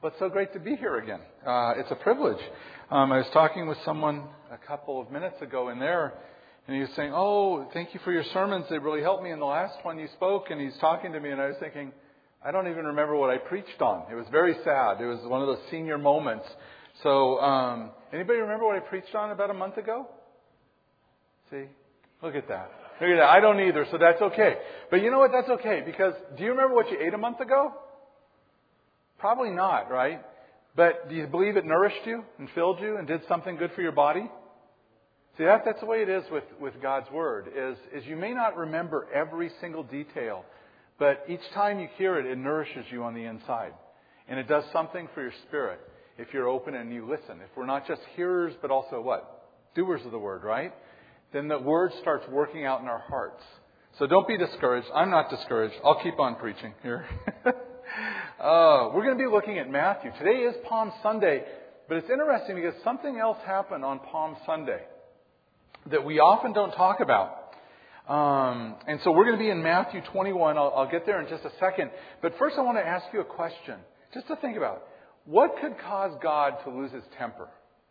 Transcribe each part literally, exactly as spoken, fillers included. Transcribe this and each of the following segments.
Well, it's so great to be here again. Uh, it's a privilege. Um, I was talking with someone a couple of minutes ago in there, and he was saying, oh, thank you for your sermons. They really helped me in the last one you spoke. And he's talking to me, and I was thinking, I don't even remember what I preached on. It was very sad. It was one of those senior moments. So, um, anybody remember what I preached on about a month ago? See? Look at that. Look at that. I don't either, so that's okay. But you know what? That's okay, because do you remember what you ate a month ago? Probably not, right? But do you believe it nourished you and filled you and did something good for your body? See, that, that's the way it is with, with God's Word, is, is you may not remember every single detail, but each time you hear it, it nourishes you on the inside. And it does something for your spirit if you're open and you listen. If we're not just hearers, but also what? Doers of the Word, right? Then the Word starts working out in our hearts. So don't be discouraged. I'm not discouraged. I'll keep on preaching here. Uh, we're going to be looking at Matthew. Today is Palm Sunday, but it's interesting because something else happened on Palm Sunday that we often don't talk about. Um, and so we're going to be in Matthew twenty-one. I'll, I'll get there in just a second. But first I want to ask you a question, just to think about. What could cause God to lose His temper?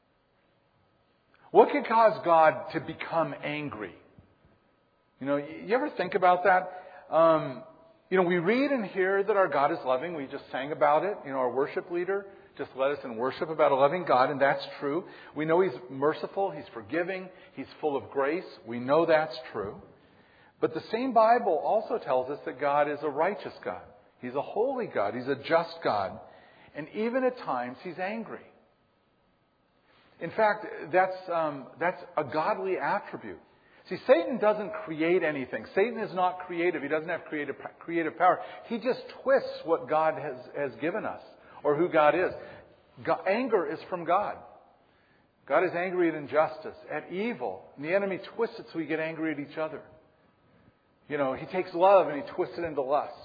What could cause God to become angry? You know, you ever think about that? Um, You know, we read and hear that our God is loving. We just sang about it. You know, our worship leader just led us in worship about a loving God, and that's true. We know He's merciful, He's forgiving, He's full of grace. We know that's true. But the same Bible also tells us that God is a righteous God. He's a holy God. He's a just God. And even at times, He's angry. In fact, that's, um, that's a godly attribute. See, Satan doesn't create anything. Satan is not creative. He doesn't have creative creative power. He just twists what God has, has given us, or who God is. God, anger is from God. God is angry at injustice, at evil. And the enemy twists it so we get angry at each other. You know, he takes love and he twists it into lust.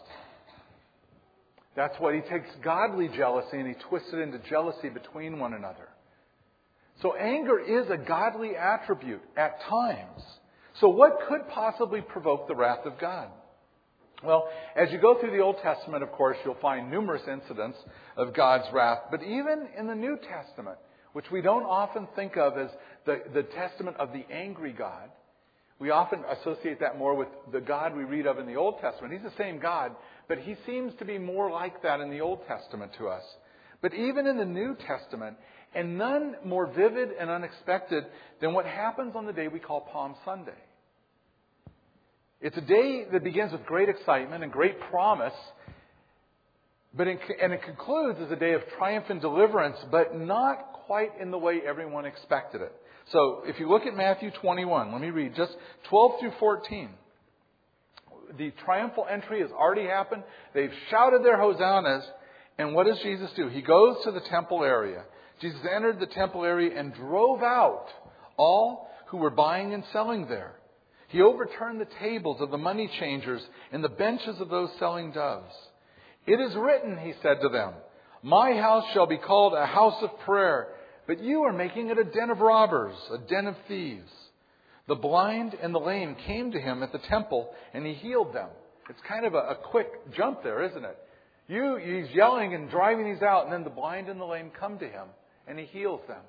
That's what he takes godly jealousy and he twists it into jealousy between one another. So anger is a godly attribute at times. So what could possibly provoke the wrath of God? Well, as you go through the Old Testament, of course, you'll find numerous incidents of God's wrath. But even in the New Testament, which we don't often think of as the, the testament of the angry God, we often associate that more with the God we read of in the Old Testament. He's the same God, but He seems to be more like that in the Old Testament to us. But even in the New Testament, and none more vivid and unexpected than what happens on the day we call Palm Sunday. It's a day that begins with great excitement and great promise, but in, and it concludes as a day of triumph and deliverance, but not quite in the way everyone expected it. So if you look at Matthew twenty-one, let me read just twelve through fourteen. The triumphal entry has already happened. They've shouted their hosannas, and what does Jesus do? He goes to the temple area. Jesus entered the temple area and drove out all who were buying and selling there. He overturned the tables of the money changers and the benches of those selling doves. It is written, He said to them, my house shall be called a house of prayer, but you are making it a den of robbers, a den of thieves. The blind and the lame came to Him at the temple and He healed them. It's kind of a, a quick jump there, isn't it? You, he's yelling and driving these out, and then the blind and the lame come to Him and He heals them.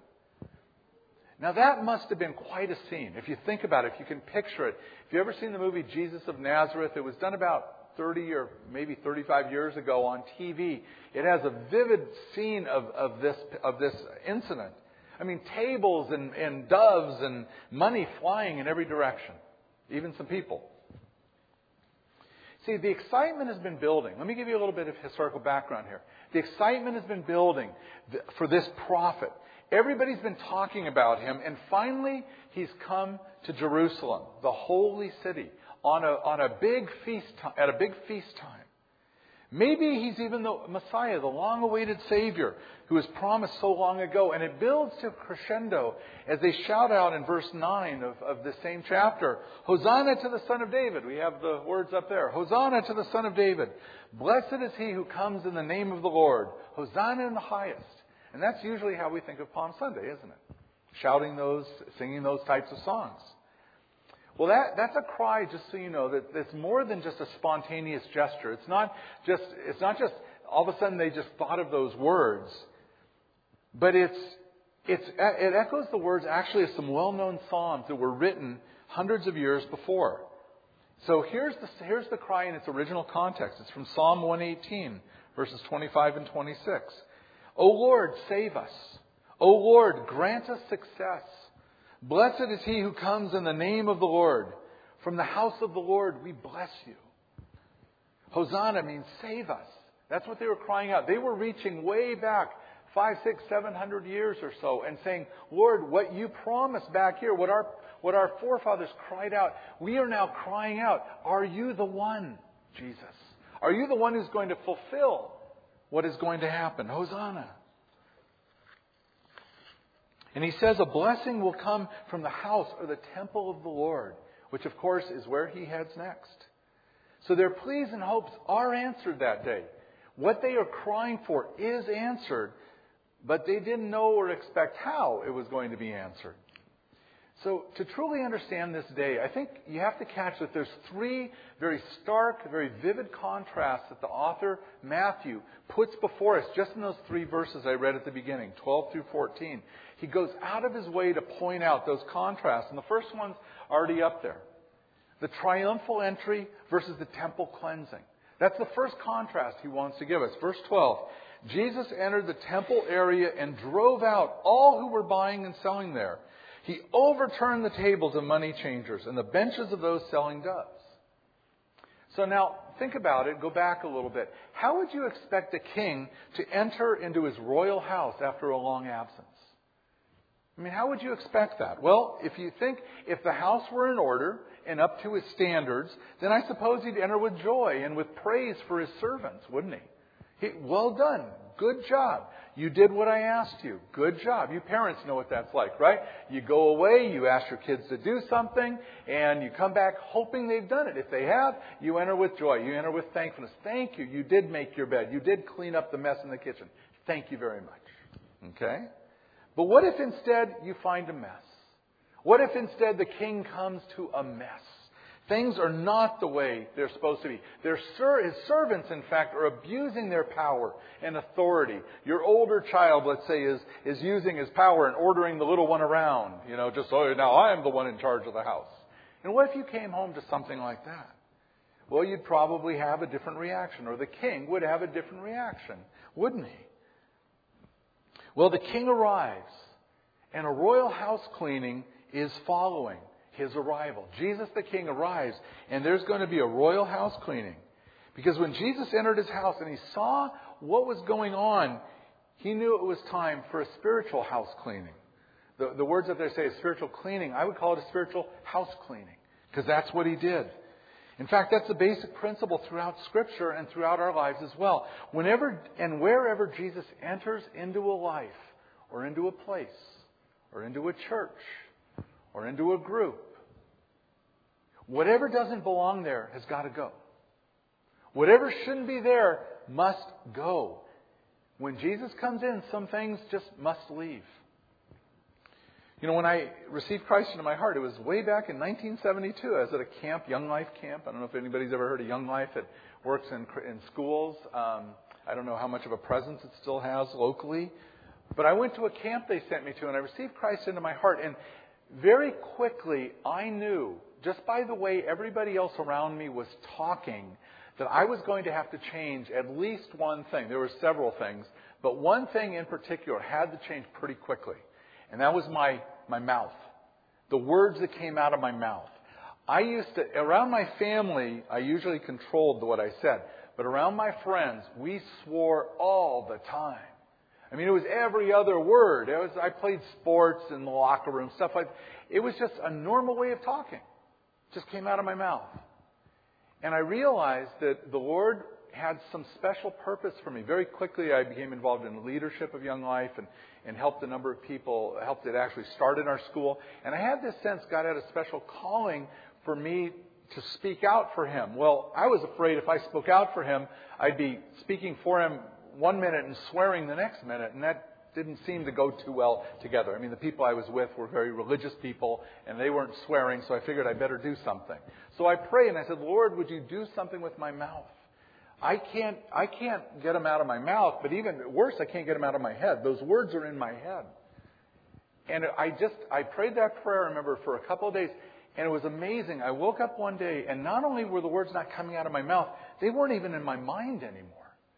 Now that must have been quite a scene. If you think about it, if you can picture it. If you've ever seen the movie Jesus of Nazareth, it was done about thirty or maybe thirty-five years ago on T V. It has a vivid scene of, of this of this incident. I mean, tables and, and doves and money flying in every direction. Even some people. See, the excitement has been building. Let me give you a little bit of historical background here. The excitement has been building for this prophet. Everybody's been talking about him, and finally he's come to Jerusalem, the holy city, on a on a big feast time, at a big feast time. Maybe he's even the Messiah, the long-awaited Savior, who was promised so long ago. And it builds to crescendo as they shout out in verse nine of, of the same chapter, Hosanna to the Son of David. We have the words up there. Hosanna to the Son of David. Blessed is He who comes in the name of the Lord. Hosanna in the highest. And that's usually how we think of Palm Sunday, isn't it? Shouting those, singing those types of songs. Well, that, that's a cry, just so you know, that it's more than just a spontaneous gesture. It's not just, it's not just all of a sudden they just thought of those words. But it's, it's, it echoes the words actually of some well-known psalms that were written hundreds of years before. So here's the, here's the cry in its original context. It's from Psalm one eighteen, verses twenty-five and twenty-six. O Lord, save us. O Lord, grant us success. Blessed is he who comes in the name of the Lord. From the house of the Lord we bless you. Hosanna means save us. That's what they were crying out. They were reaching way back five, six, seven hundred years or so and saying, Lord, what you promised back here, what our what our forefathers cried out, we are now crying out, are you the one, Jesus? Are you the one who's going to fulfill what is going to happen? Hosanna. And he says a blessing will come from the house or the temple of the Lord, which of course is where he heads next. So their pleas and hopes are answered that day. What they are crying for is answered, but they didn't know or expect how it was going to be answered. So to truly understand this day, I think you have to catch that there's three very stark, very vivid contrasts that the author, Matthew, puts before us just in those three verses I read at the beginning, twelve through fourteen. He goes out of his way to point out those contrasts. And the first one's already up there. The triumphal entry versus the temple cleansing. That's the first contrast he wants to give us. Verse twelve. Jesus entered the temple area and drove out all who were buying and selling there. He overturned the tables of money changers and the benches of those selling doves. So now, think about it. Go back a little bit. How would you expect a king to enter into his royal house after a long absence? I mean, how would you expect that? Well, if you think if the house were in order and up to his standards, then I suppose he'd enter with joy and with praise for his servants, wouldn't he? he well done. Good job. You did what I asked you. Good job. You parents know what that's like, right? You go away, you ask your kids to do something, and you come back hoping they've done it. If they have, you enter with joy. You enter with thankfulness. Thank you. You did make your bed. You did clean up the mess in the kitchen. Thank you very much. Okay? But what if instead you find a mess? What if instead the king comes to a mess? Things are not the way they're supposed to be. Their ser- his servants, in fact, are abusing their power and authority. Your older child, let's say, is, is using his power and ordering the little one around. You know, just, oh, now I am the one in charge of the house. And what if you came home to something like that? Well, you'd probably have a different reaction, or the king would have a different reaction, wouldn't he? Well, the king arrives, and a royal house cleaning is following his arrival. Jesus the King arrives, and there's going to be a royal house cleaning. Because when Jesus entered his house and he saw what was going on, he knew it was time for a spiritual house cleaning. The, the words that they say is spiritual cleaning. I would call it a spiritual house cleaning, because that's what he did. In fact, that's the basic principle throughout Scripture and throughout our lives as well. Whenever and wherever Jesus enters into a life, or into a place, or into a church, or into a group, whatever doesn't belong there has got to go. Whatever shouldn't be there must go. When Jesus comes in, some things just must leave. You know, when I received Christ into my heart, it was way back in nineteen seventy-two. I was at a camp, Young Life camp. I don't know if anybody's ever heard of Young Life. It works in, in schools. Um, I don't know how much of a presence it still has locally. But I went to a camp they sent me to, and I received Christ into my heart. And very quickly, I knew, just by the way everybody else around me was talking, that I was going to have to change at least one thing. There were several things, but one thing in particular had to change pretty quickly. And that was my, my mouth. The words that came out of my mouth. I used to, around my family, I usually controlled what I said. But around my friends, we swore all the time. I mean, it was every other word. It was, I played sports in the locker room, stuff like that. It was just a normal way of talking. It just came out of my mouth. And I realized that the Lord had some special purpose for me. Very quickly, I became involved in the leadership of Young Life and, and helped a number of people, helped it actually start in our school. And I had this sense God had a special calling for me to speak out for Him. Well, I was afraid if I spoke out for Him, I'd be speaking for Him one minute and swearing the next minute, and that didn't seem to go too well together. I mean, the people I was with were very religious people, and they weren't swearing, so I figured I better do something. So I prayed, and I said, Lord, would you do something with my mouth? I can't, I can't get them out of my mouth, but even worse, I can't get them out of my head. Those words are in my head. And I just, I prayed that prayer, I remember, for a couple of days, and it was amazing. I woke up one day, and not only were the words not coming out of my mouth, they weren't even in my mind anymore.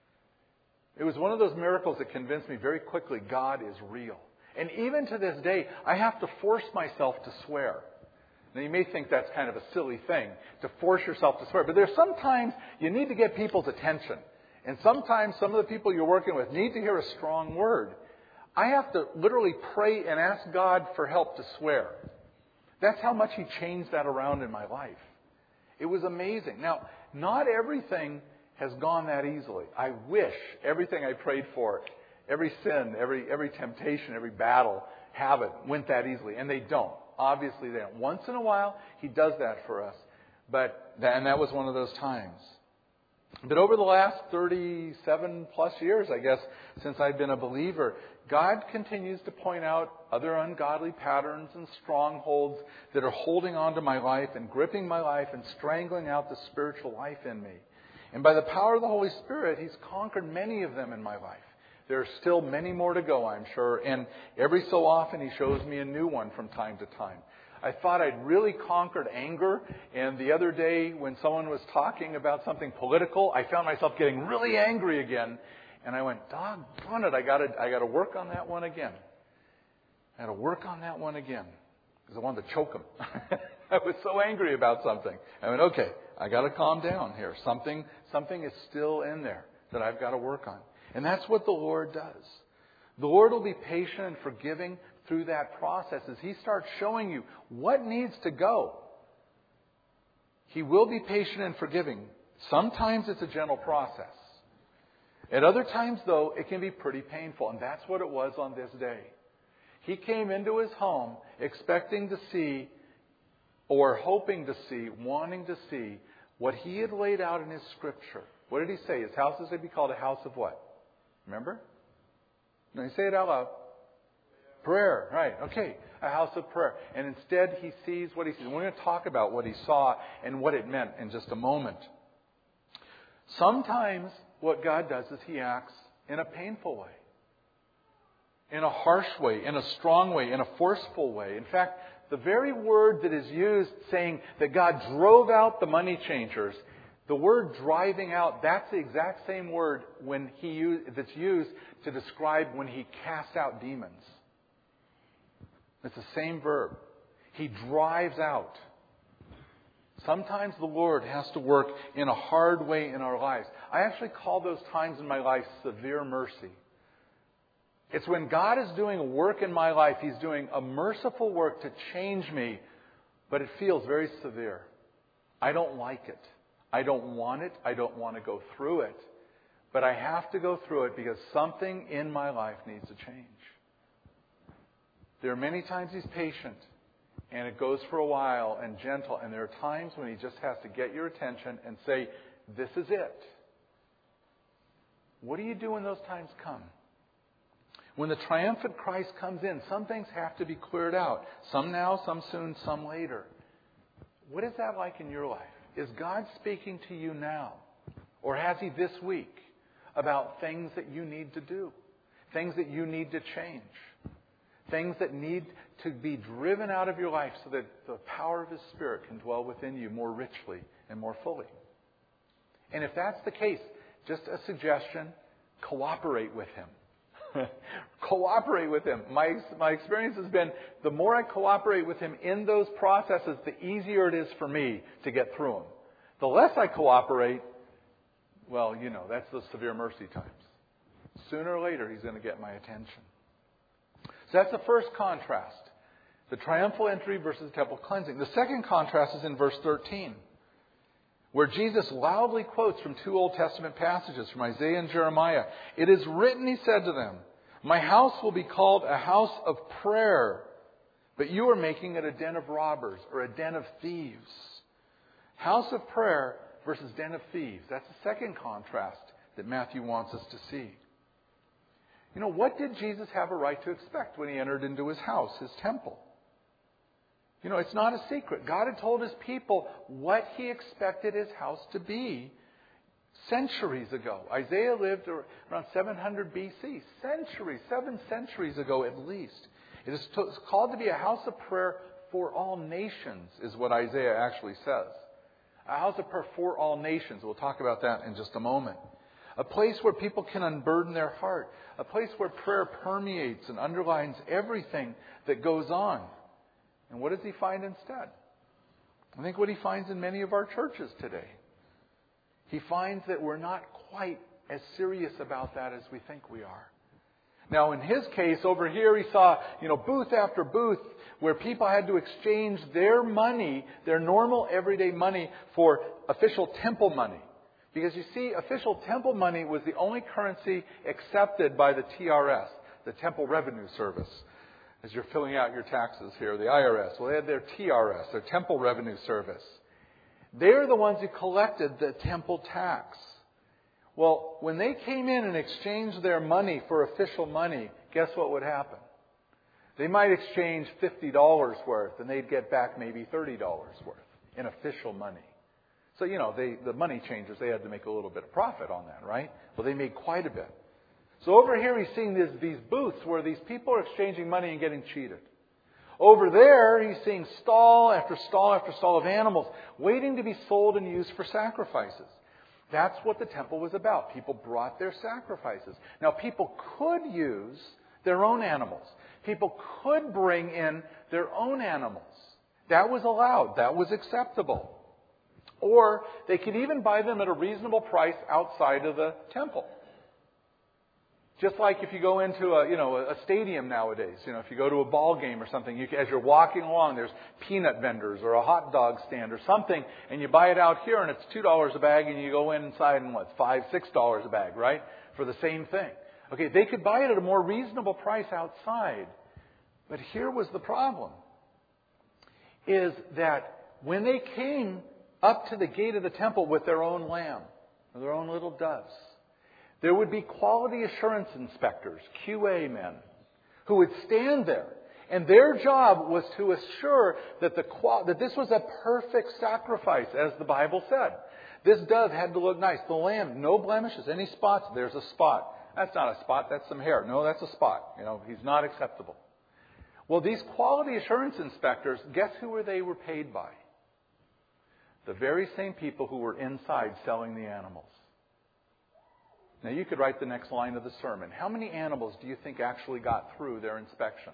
It was one of those miracles that convinced me very quickly God is real. And even to this day, I have to force myself to swear. Now, you may think that's kind of a silly thing, to force yourself to swear. But there's sometimes you need to get people's attention. And sometimes some of the people you're working with need to hear a strong word. I have to literally pray and ask God for help to swear. That's how much He changed that around in my life. It was amazing. Now, not everything has gone that easily. I wish everything I prayed for, every sin, every every temptation, every battle, habit, went that easily. And they don't. Obviously, they don't. Once in a while, He does that for us. But and that was one of those times. But over the last thirty-seven plus years, I guess, since I've been a believer, God continues to point out other ungodly patterns and strongholds that are holding on to my life and gripping my life and strangling out the spiritual life in me. And by the power of the Holy Spirit, He's conquered many of them in my life. There are still many more to go, I'm sure. And every so often, He shows me a new one from time to time. I thought I'd really conquered anger. And the other day, when someone was talking about something political, I found myself getting really angry again. And I went, doggone it, I got to I got to work on that one again. I got to work on that one again. Because I wanted to choke him. I was so angry about something. I went, okay, I got to calm down here. Something, something is still in there that I've got to work on. And that's what the Lord does. The Lord will be patient and forgiving through that process as He starts showing you what needs to go. He will be patient and forgiving. Sometimes it's a gentle process. At other times, though, it can be pretty painful. And that's what it was on this day. He came into His home expecting to see, or hoping to see, wanting to see, what He had laid out in His Scripture. What did He say? His house is to be called a house of what? Remember? No, you say it out loud. Prayer. Right. Okay. A house of prayer. And instead, He sees what He sees. We're going to talk about what He saw and what it meant in just a moment. Sometimes what God does is He acts in a painful way, in a harsh way, in a strong way, in a forceful way. In fact, the very word that is used saying that God drove out the money changers, the word driving out, that's the exact same word when he used, that's used to describe when He casts out demons. It's the same verb. He drives out. Sometimes the Lord has to work in a hard way in our lives. I actually call those times in my life severe mercy. It's when God is doing a work in my life, He's doing a merciful work to change me, but it feels very severe. I don't like it. I don't want it. I don't want to go through it. But I have to go through it because something in my life needs to change. There are many times He's patient, and it goes for a while and gentle. And there are times when He just has to get your attention and say, this is it. What do you do when those times come? When the triumphant Christ comes in, some things have to be cleared out. Some now, some soon, some later. What is that like in your life? Is God speaking to you now? Or has He this week about things that you need to do? Things that you need to change? Things that need to be driven out of your life so that the power of His Spirit can dwell within you more richly and more fully. And if that's the case, just a suggestion, cooperate with Him. Cooperate with Him. My, my experience has been the more I cooperate with Him in those processes, the easier it is for me to get through them. The less I cooperate, well, you know, that's the severe mercy times. Sooner or later, He's going to get my attention. So that's the first contrast. The triumphal entry versus temple cleansing. The second contrast is in verse thirteen, where Jesus loudly quotes from two Old Testament passages, from Isaiah and Jeremiah. It is written, He said to them, my house will be called a house of prayer, but you are making it a den of robbers, or a den of thieves. House of prayer versus den of thieves. That's the second contrast that Matthew wants us to see. You know, what did Jesus have a right to expect when He entered into His house, His temple? You know, it's not a secret. God had told His people what He expected His house to be. Centuries ago. Isaiah lived around seven hundred B C. Centuries, seven centuries ago at least. It is called to be a house of prayer for all nations, is what Isaiah actually says. A house of prayer for all nations. We'll talk about that in just a moment. A place where people can unburden their heart. A place where prayer permeates and underlines everything that goes on. And what does he find instead? I think what he finds in many of our churches today. He finds that we're not quite as serious about that as we think we are. Now, in his case, over here, he saw, you know, booth after booth where people had to exchange their money, their normal everyday money, for official temple money. Because you see, official temple money was the only currency accepted by the T R S, the Temple Revenue Service. As you're filling out your taxes here, the I R S. Well, they had their T R S, their Temple Revenue Service. They're the ones who collected the temple tax. Well, when they came in and exchanged their money for official money, guess what would happen? They might exchange fifty dollars worth, and they'd get back maybe thirty dollars worth in official money. So, you know, they, the money changers, they had to make a little bit of profit on that, right? Well, they made quite a bit. So over here he's seeing this, these booths where these people are exchanging money and getting cheated. Over there he's seeing stall after stall after stall of animals waiting to be sold and used for sacrifices. That's what the temple was about. People brought their sacrifices. Now, people could use their own animals. People could bring in their own animals. That was allowed. That was acceptable. Or they could even buy them at a reasonable price outside of the temple. Just like if you go into a, you know, a stadium nowadays, you know, if you go to a ball game or something, you, as you're walking along, there's peanut vendors or a hot dog stand or something, and you buy it out here and it's two dollars a bag, and you go in inside and what, five, six dollars a bag, right? For the same thing. Okay, they could buy it at a more reasonable price outside. But here was the problem, is that when they came up to the gate of the temple with their own lamb, or their own little doves, there would be quality assurance inspectors, Q A men, who would stand there. And their job was to assure that the that this was a perfect sacrifice, as the Bible said. This dove had to look nice. The lamb, no blemishes, any spots, there's a spot. That's not a spot, that's some hair. No, that's a spot. You know, he's not acceptable. Well, these quality assurance inspectors, guess who were they were paid by? The very same people who were inside selling the animals. Now, you could write the next line of the sermon. How many animals do you think actually got through their inspection?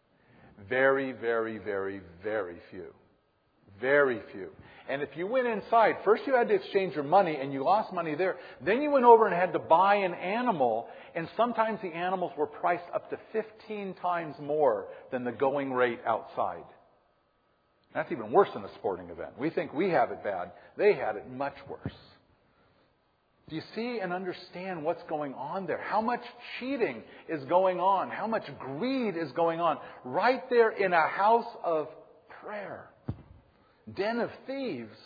Very, very, very, very few. Very few. And if you went inside, first you had to exchange your money and you lost money there. Then you went over and had to buy an animal, and sometimes the animals were priced up to fifteen times more than the going rate outside. That's even worse than a sporting event. We think we have it bad. They had it much worse. Do you see and understand what's going on there? How much cheating is going on? How much greed is going on? Right there in a house of prayer. Den of thieves.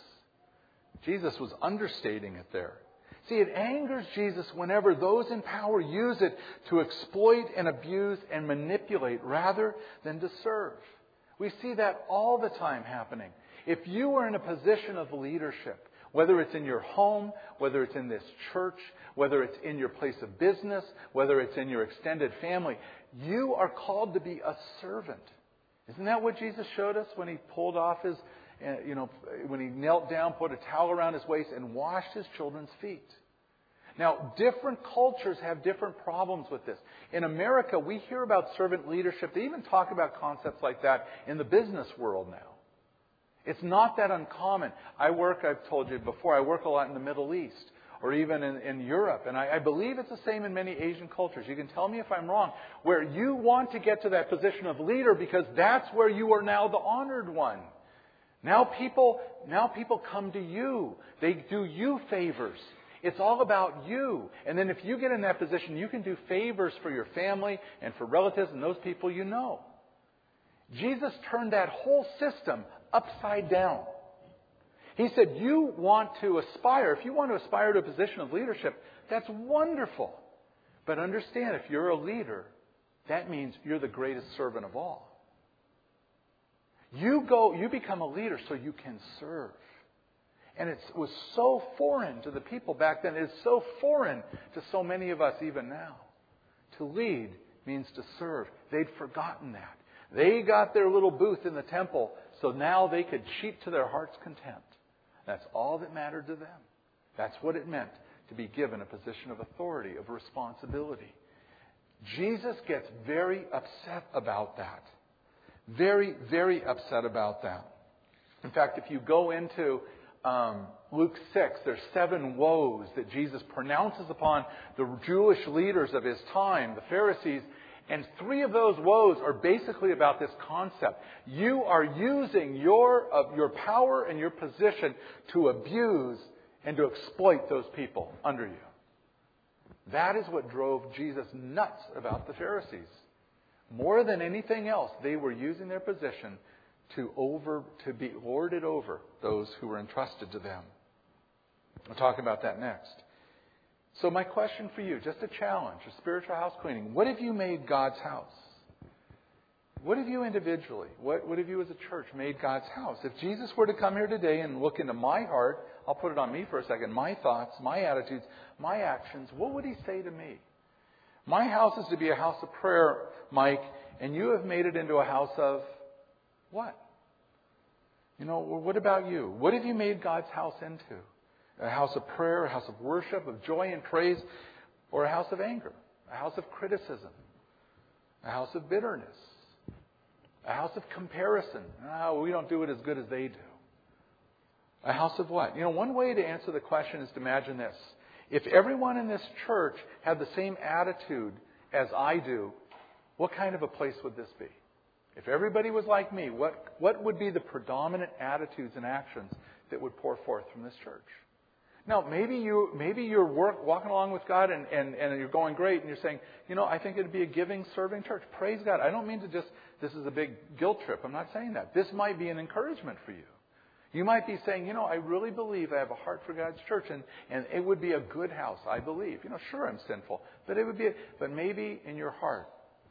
Jesus was understating it there. See, it angers Jesus whenever those in power use it to exploit and abuse and manipulate rather than to serve. We see that all the time happening. If you are in a position of leadership, whether it's in your home, whether it's in this church, whether it's in your place of business, whether it's in your extended family, you are called to be a servant. Isn't that what Jesus showed us when He pulled off His, you know, when He knelt down, put a towel around His waist, and washed His children's feet? Now, different cultures have different problems with this. In America, we hear about servant leadership. They even talk about concepts like that in the business world now. It's not that uncommon. I work, I've told you before, I work a lot in the Middle East or even in, in Europe. And I, I believe it's the same in many Asian cultures. You can tell me if I'm wrong, where you want to get to that position of leader because that's where you are now the honored one. Now people, now people come to you. They do you favors. It's all about you. And then if you get in that position, you can do favors for your family and for relatives and those people you know. Jesus turned that whole system upside down. He said, you want to aspire, if you want to aspire to a position of leadership, that's wonderful. But understand, if you're a leader, that means you're the greatest servant of all. You go, you become a leader so you can serve. And it was so foreign to the people back then. It's so foreign to so many of us even now. To lead means to serve. They'd forgotten that. They got their little booth in the temple, so now they could cheat to their heart's content. That's all that mattered to them. That's what it meant to be given a position of authority, of responsibility. Jesus gets very upset about that. Very, very upset about that. In fact, if you go into um, Luke six, there's seven woes that Jesus pronounces upon the Jewish leaders of his time, the Pharisees, and three of those woes are basically about this concept. You are using your, uh, your power and your position to abuse and to exploit those people under you. That is what drove Jesus nuts about the Pharisees. More than anything else, they were using their position to over to be lorded over those who were entrusted to them. We'll talk about that next. So my question for you, just a challenge, a spiritual house cleaning. What have you made God's house? What have you individually, what, what have you as a church made God's house? If Jesus were to come here today and look into my heart, I'll put it on me for a second, my thoughts, my attitudes, my actions, what would he say to me? My house is to be a house of prayer, Mike, and you have made it into a house of what? You know, what about you? What have you made God's house into? A house of prayer, a house of worship, of joy and praise, or a house of anger, a house of criticism, a house of bitterness, a house of comparison. Oh, we don't do it as good as they do. A house of what? You know, one way to answer the question is to imagine this. If everyone in this church had the same attitude as I do, what kind of a place would this be? If everybody was like me, what, what would be the predominant attitudes and actions that would pour forth from this church? Now, maybe, you, maybe you're work, walking along with God and, and, and you're going great and you're saying, you know, I think it would be a giving, serving church. Praise God. I don't mean to just, this is a big guilt trip. I'm not saying that. This might be an encouragement for you. You might be saying, you know, I really believe I have a heart for God's church and, and it would be a good house, I believe. You know, sure, I'm sinful, but it would be, a, but maybe in your heart.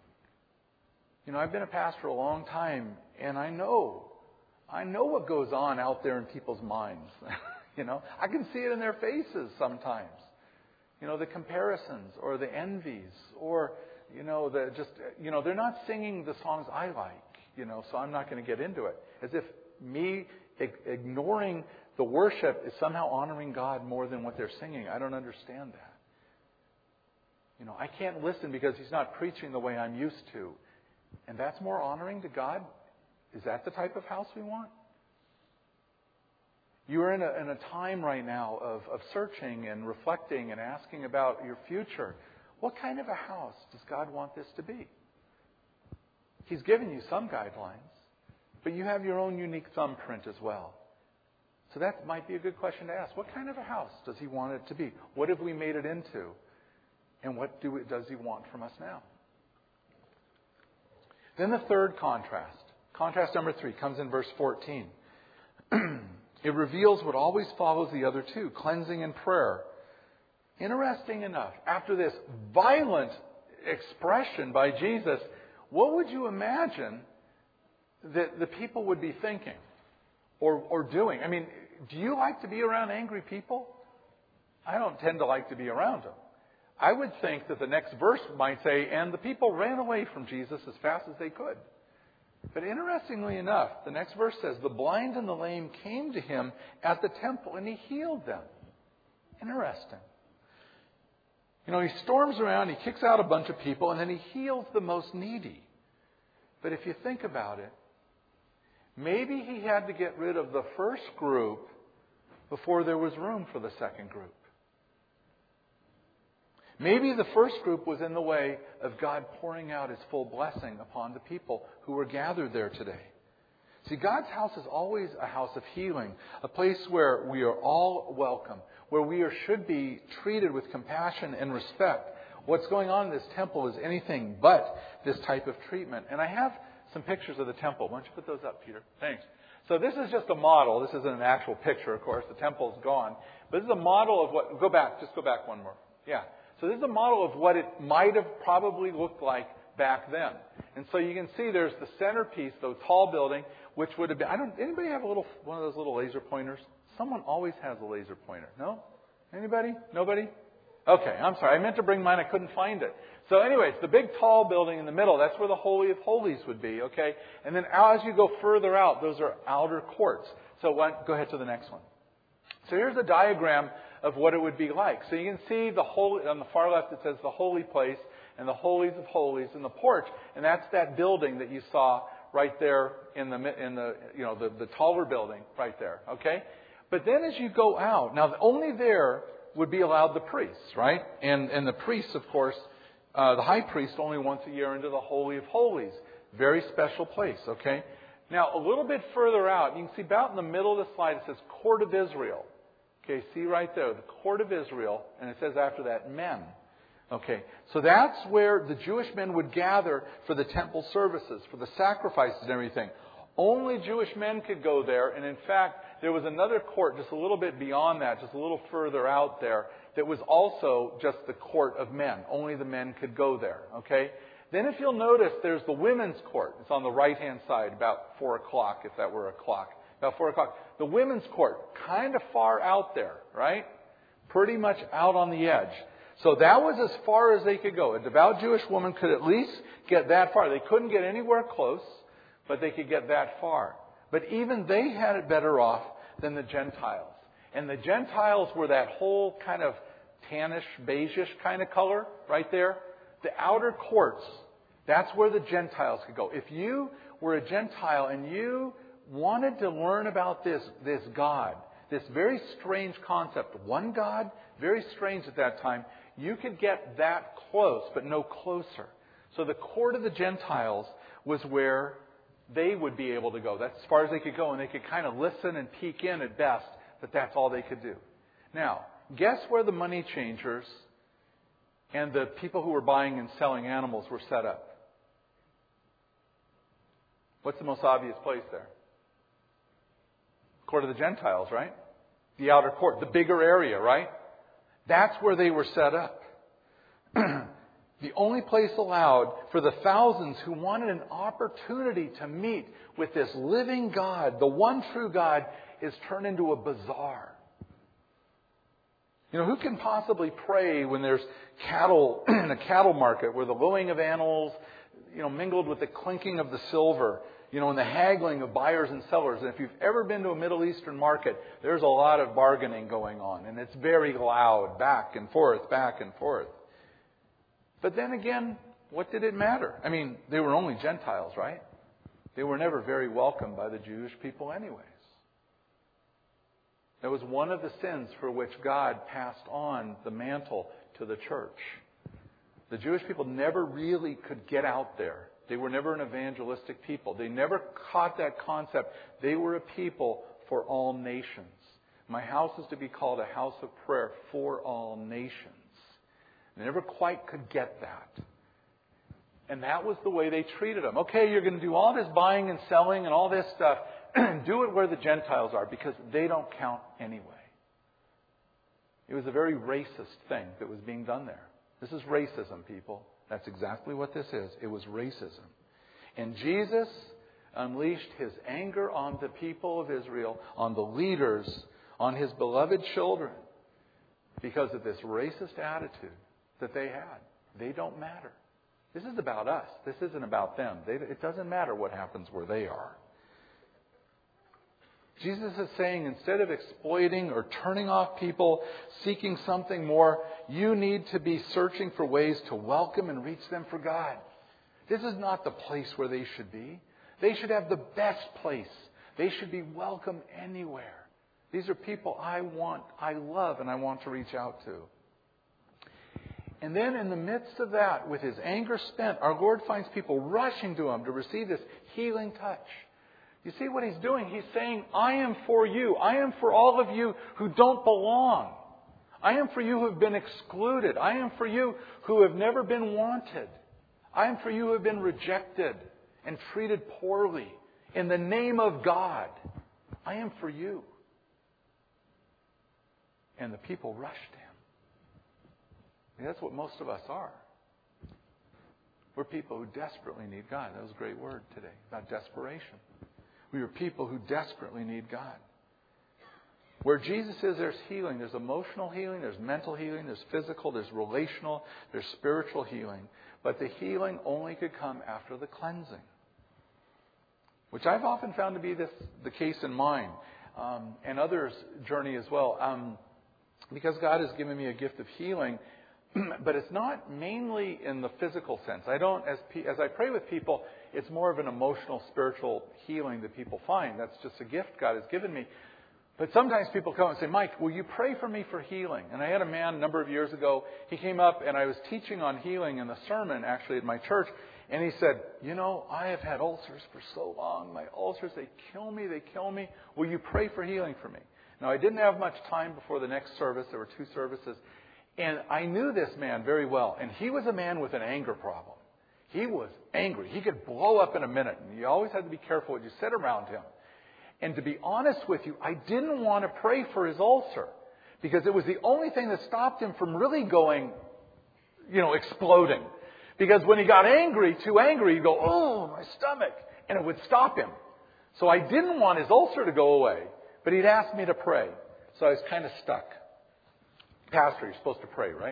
You know, I've been a pastor a long time and I know, I know what goes on out there in people's minds. You know, I can see it in their faces sometimes. You know, the comparisons or the envies or, you know, the just, you know, they're not singing the songs I like, you know, so I'm not going to get into it. As if me ignoring the worship is somehow honoring God more than what they're singing. I don't understand that. You know, I can't listen because he's not preaching the way I'm used to. And that's more honoring to God? Is that the type of house we want? You are in a, in a time right now of, of searching and reflecting and asking about your future. What kind of a house does God want this to be? He's given you some guidelines, but you have your own unique thumbprint as well. So that might be a good question to ask. What kind of a house does he want it to be? What have we made it into? And what do it, does he want from us now? Then the third contrast. Contrast number three comes in verse fourteen. It reveals what always follows the other two, cleansing and prayer. Interesting enough, after this violent expression by Jesus, what would you imagine that the people would be thinking or, or doing? I mean, do you like to be around angry people? I don't tend to like to be around them. I would think that the next verse might say, and the people ran away from Jesus as fast as they could. But interestingly enough, the next verse says, the blind and the lame came to him at the temple and he healed them. Interesting. You know, he storms around, he kicks out a bunch of people, and then he heals the most needy. But if you think about it, maybe he had to get rid of the first group before there was room for the second group. Maybe the first group was in the way of God pouring out his full blessing upon the people who were gathered there today. See, God's house is always a house of healing, a place where we are all welcome, where we are, should be treated with compassion and respect. What's going on in this temple is anything but this type of treatment. And I have some pictures of the temple. Why don't you put those up, Peter? Thanks. So this is just a model. This isn't an actual picture, of course. The temple's gone. But this is a model of what... Go back. Just go back one more. Yeah. So this is a model of what it might have probably looked like back then. And so you can see there's the centerpiece, the tall building, which would have been... I don't. Anybody have a little one of those little laser pointers? Someone always has a laser pointer. No? Anybody? Nobody? Okay, I'm sorry. I meant to bring mine. I couldn't find it. So anyways, the big tall building in the middle, that's where the Holy of Holies would be, okay? And then as you go further out, those are outer courts. So what, go ahead to the next one. So here's a diagram of what it would be like. So you can see the holy, on the far left it says the holy place and the holies of holies and the porch. And that's that building that you saw right there in the, in the you know, the, the taller building right there, okay? But then as you go out, now only there would be allowed the priests, right? And, and the priests, of course, uh, the high priest only once a year into the Holy of Holies. Very special place, okay? Now, a little bit further out, you can see about in the middle of the slide, it says Court of Israel. Okay, see right there, the Court of Israel, and it says after that, men. Okay, so that's where the Jewish men would gather for the temple services, for the sacrifices and everything. Only Jewish men could go there, and in fact, there was another court just a little bit beyond that, just a little further out there, that was also just the court of men. Only the men could go there, okay? Then if you'll notice, there's the women's court. It's on the right-hand side, about four o'clock, if that were a clock. About four o'clock. The women's court, kind of far out there, right? Pretty much out on the edge. So that was as far as they could go. A devout Jewish woman could at least get that far. They couldn't get anywhere close, but they could get that far. But even they had it better off than the Gentiles. And the Gentiles were that whole kind of tannish, beigeish kind of color right there. The outer courts, that's where the Gentiles could go. If you were a Gentile and you wanted to learn about this, this God, this very strange concept, one God, very strange at that time, you could get that close, but no closer. So the court of the Gentiles was where they would be able to go. That's as far as they could go, and they could kind of listen and peek in at best, but that's all they could do. Now, guess where the money changers and the people who were buying and selling animals were set up? What's the most obvious place there? Court of the Gentiles, right? The outer court, the bigger area, right? That's where they were set up. The only place allowed for the thousands who wanted an opportunity to meet with this living God, the one true God, is turned into a bazaar. You know, who can possibly pray when there's cattle in a cattle market where the lowing of animals, you know, mingled with the clinking of the silver, you know, and the haggling of buyers and sellers. And if you've ever been to a Middle Eastern market, there's a lot of bargaining going on. And it's very loud, back and forth, back and forth. But then again, what did it matter? I mean, they were only Gentiles, right? They were never very welcomed by the Jewish people anyways. That was one of the sins for which God passed on the mantle to the church. The Jewish people never really could get out there. They were never an evangelistic people. They never caught that concept. They were a people for all nations. My house is to be called a house of prayer for all nations. They never quite could get that. And that was the way they treated them. Okay, you're going to do all this buying and selling and all this stuff. Do it where the Gentiles are, because they don't count anyway. It was a very racist thing that was being done there. This is racism, people. That's exactly what this is. It was racism. And Jesus unleashed His anger on the people of Israel, on the leaders, on His beloved children, because of this racist attitude that they had. They don't matter. This is about us. This isn't about them. They, it doesn't matter what happens where they are. Jesus is saying, instead of exploiting or turning off people, seeking something more, you need to be searching for ways to welcome and reach them for God. This is not the place where they should be. They should have the best place. They should be welcome anywhere. These are people I want, I love, and I want to reach out to. And then in the midst of that, with His anger spent, our Lord finds people rushing to Him to receive this healing touch. You see what He's doing? He's saying, I am for you. I am for all of you who don't belong. I am for you who have been excluded. I am for you who have never been wanted. I am for you who have been rejected and treated poorly. In the name of God, I am for you. And the people rushed Him. I mean, that's what most of us are. We're people who desperately need God. That was a great word today, about desperation. We are people who desperately need God. Where Jesus is, there's healing. There's emotional healing, there's mental healing, there's physical, there's relational, there's spiritual healing. But the healing only could come after the cleansing, which I've often found to be this, the case in mine um, and others' journey as well. Um, because God has given me a gift of healing, but it's not mainly in the physical sense. I don't, as as I pray with people, it's more of an emotional, spiritual healing that people find. That's just a gift God has given me. But sometimes people come and say, Mike, will you pray for me for healing? And I had a man a number of years ago, he came up and I was teaching on healing in the sermon actually at my church. And he said, you know, I have had ulcers for so long. My ulcers, they kill me, they kill me. Will you pray for healing for me? Now, I didn't have much time before the next service. There were two services. And I knew this man very well. And he was a man with an anger problem. He was angry. He could blow up in a minute. And you always had to be careful what you said around him. And to be honest with you, I didn't want to pray for his ulcer because it was the only thing that stopped him from really going, you know, exploding. Because when he got angry, too angry, he'd go, oh, my stomach. And it would stop him. So I didn't want his ulcer to go away, but he'd asked me to pray. So I was kind of stuck. Pastor, you're supposed to pray, right?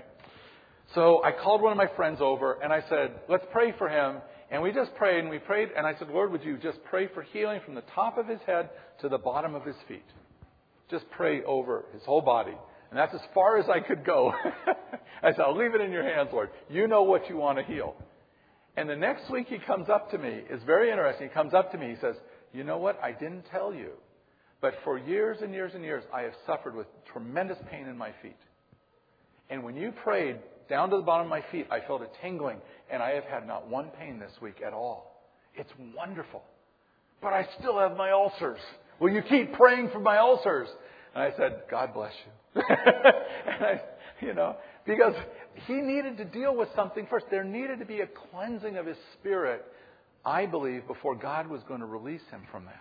So I called one of my friends over and I said, let's pray for him. And we just prayed and we prayed. And I said, Lord, would you just pray for healing from the top of his head to the bottom of his feet? Just pray over his whole body. And that's as far as I could go. I said, I'll leave it in your hands, Lord. You know what you want to heal. And the next week he comes up to me. It's very interesting. He comes up to me. He says, you know what? I didn't tell you. But for years and years and years, I have suffered with tremendous pain in my feet. And when you prayed down to the bottom of my feet, I felt a tingling. And I have had not one pain this week at all. It's wonderful. But I still have my ulcers. Will you keep praying for my ulcers? And I said, God bless you. and I, you know, because he needed to deal with something first. There needed to be a cleansing of his spirit, I believe, before God was going to release him from that.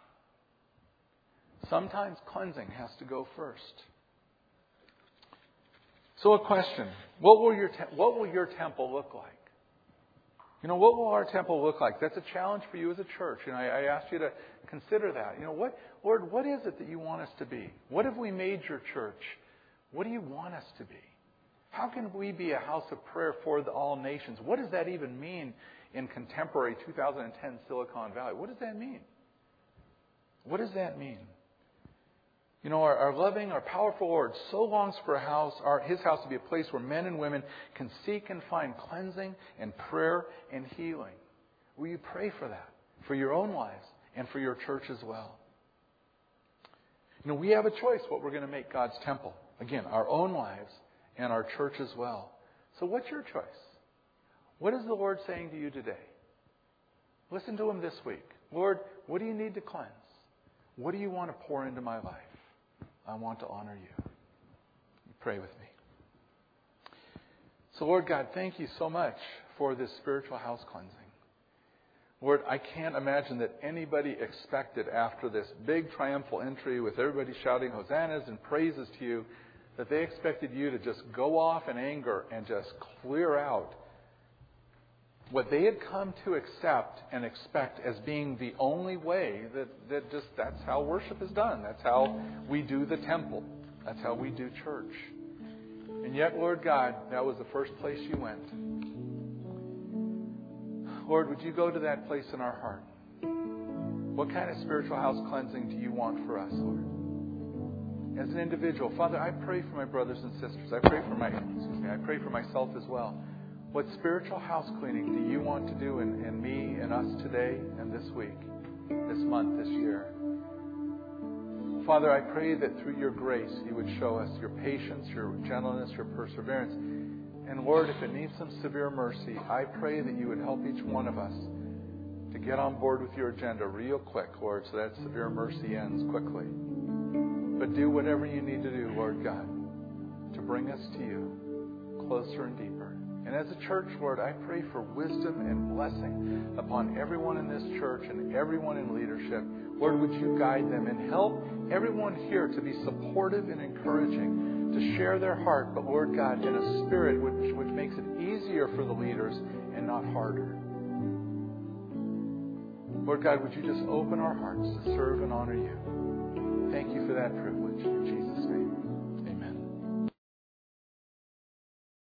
Sometimes cleansing has to go first. So a question, what will your te- what will your temple look like? You know, what will our temple look like? That's a challenge for you as a church. And I, I ask you to consider that. You know, what, Lord, what is it that you want us to be? What have we made your church? What do you want us to be? How can we be a house of prayer for the all nations? What does that even mean in contemporary two thousand ten Silicon Valley? What does that mean? What does that mean? You know, our, our loving, our powerful Lord so longs for a house, our, His house to be a place where men and women can seek and find cleansing and prayer and healing. Will you pray for that, for your own lives and for your church as well? You know, we have a choice what we're going to make God's temple. Again, our own lives and our church as well. So what's your choice? What is the Lord saying to you today? Listen to Him this week. Lord, what do you need to cleanse? What do you want to pour into my life? I want to honor you. Pray with me. So, Lord God, thank you so much for this spiritual house cleansing. Lord, I can't imagine that anybody expected after this big triumphal entry with everybody shouting hosannas and praises to you, that they expected you to just go off in anger and just clear out what they had come to accept and expect as being the only way that, that just that's how worship is done. That's how we do the temple. That's how we do church. And yet, Lord God, that was the first place you went. Lord, would you go to that place in our heart? What kind of spiritual house cleansing do you want for us, Lord? As an individual, Father, I pray for my brothers and sisters. I pray for my, excuse me, I pray for myself as well. What spiritual house cleaning do you want to do in, in me and us today and this week, this month, this year? Father, I pray that through your grace you would show us your patience, your gentleness, your perseverance. And Lord, if it needs some severe mercy, I pray that you would help each one of us to get on board with your agenda real quick, Lord, so that severe mercy ends quickly. But do whatever you need to do, Lord God, to bring us to you closer and deeper. And as a church, Lord, I pray for wisdom and blessing upon everyone in this church and everyone in leadership. Lord, would you guide them and help everyone here to be supportive and encouraging, to share their heart, but Lord God, in a spirit which, which makes it easier for the leaders and not harder. Lord God, would you just open our hearts to serve and honor you? Thank you for that privilege. In Jesus'